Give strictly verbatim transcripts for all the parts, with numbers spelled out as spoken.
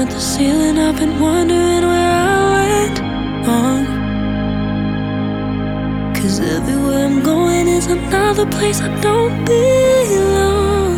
at the ceiling, I've been wondering where I went wrong. Cause everywhere I'm going is another place I don't belong.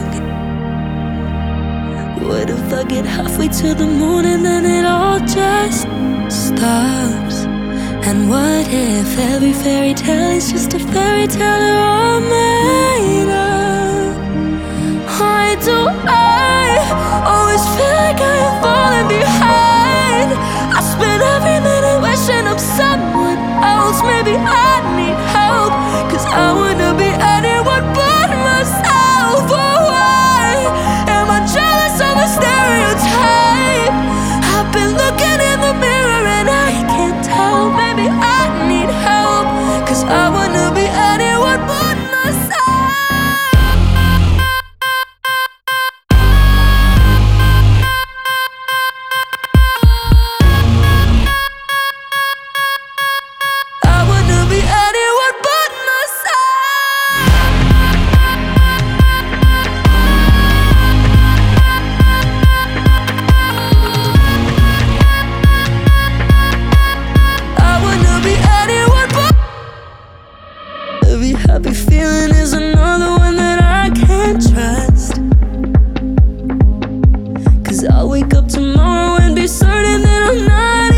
What if I get halfway to the moon and then it all just stops? And what if every fairy tale is just a fairy tale they're all made up? Why do I always feel like I am falling behind? I spend every minute wishing I'm someone else. Maybe I need help, cause I wanna be anyone but myself. Oh, why am I jealous of a stereotype? I've been looking in the mirror and I can't tell. Maybe I need help, cause I wanna be anyone but myself. Every happy feeling is another one that I can't trust. Cause I'll wake up tomorrow and be certain that I'm not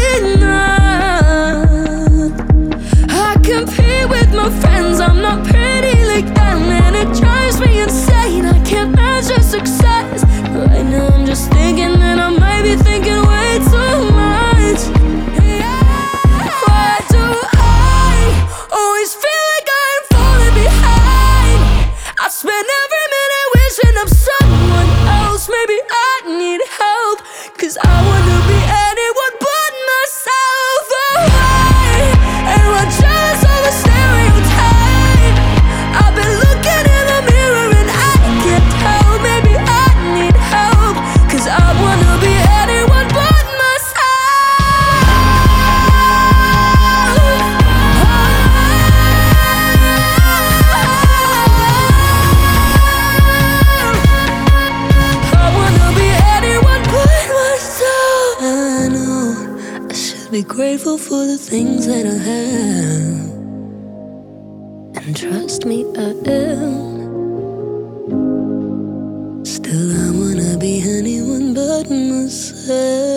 enough. I compete with my friends, I'm not pretty like them, and it drives me insane. I can't measure success. Right now I'm just thinking that I might be thinking way too much. Why do I always feel like I'm falling behind? I spend every minute wishing I'm someone else. Maybe I need help, cause I wanna be anyone but myself. Oh, why am I jealous of a stereotype? I've been looking in the mirror and I can't tell. Maybe I need help, cause I wanna be anyone but myself. Be grateful for the things that I have, and trust me, I am. Still, I wanna be anyone but myself.